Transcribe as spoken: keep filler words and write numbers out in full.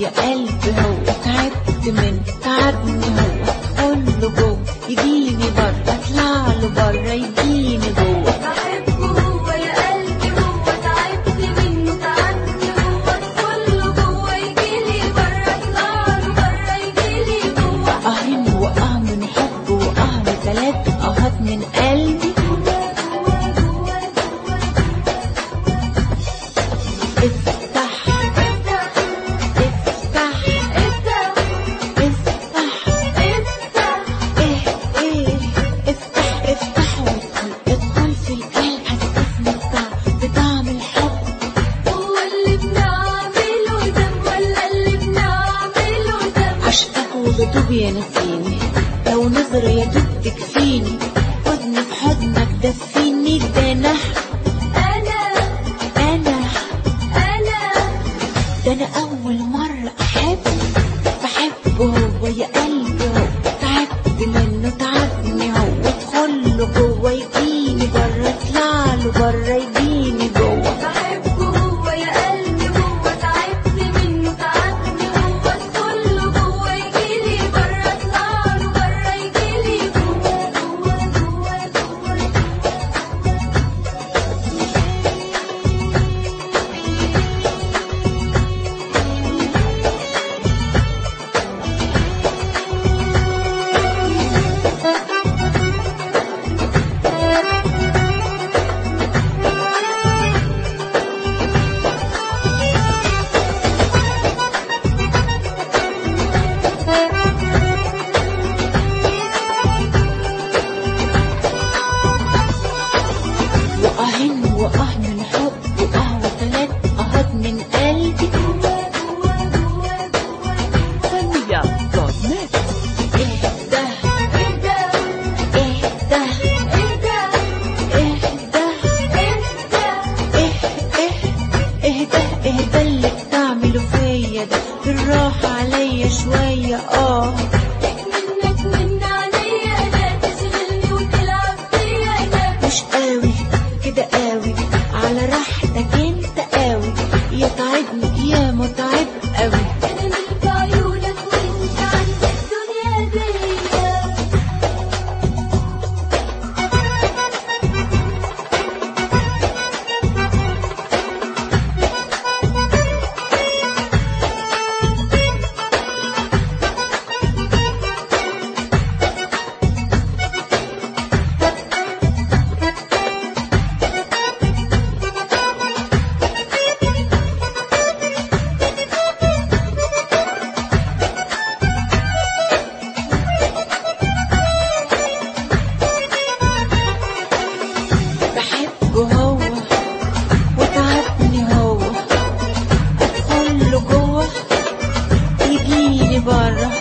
يا قلبي هو، تعبت من تعبني هو، كله جوه يجيني بره، اطلع له بره يجيني جوه. بحبه هو يا قلبي هو، تعبت منه تعبني هو، كله جوه يجيلي بره، اطلع له بره يجيلي جوه. اهن واه من حب واه وتلات اهات من قلبي. افتح افتح افتح افتح افتح افتح ايه ايه افتح افتح وادخل ادخل في القلب، حسسني بطعم بطعم الحب. هو اللي بنعمله ده ولا اللي بنعمله ده؟ عشقك وبدوب يا نسيني، لو نظرة يا دوب تكفيني، خدني في حضنك دفيني، ده انا انا انا انا ده انا اول مرة احب، بحبه هو يا قلبي هو، تعبت منه تعبني هو، ادخله جوه يجيني بره، اطلع له بره يجيني جوه. بحبه هو يا قلبي هو، تعبت منه تعبني هو، كله جوه يجيلي بره، اطلع له بره يجيلي جوه جوه جوه جوه. واهن واه من حب واه وتلات اهات من قلبي. ثانية دوت نت. اهدى اهدى اهدى اهدى اهدى اهدى اهدى اهدى اهدى اللي بتعمله فيا ده، بالراحة عليا شوية اه. منك من عليا انا، تشغلني وتلعب فيا انا. مش قوي كده قوي، على راحتك انت قوي، يتعبني يا متعب قوي. انا من في عيونك وانت عندك الدنيا دي. بحبه هو وتعبني هو، ادخله جوه يجيني بره،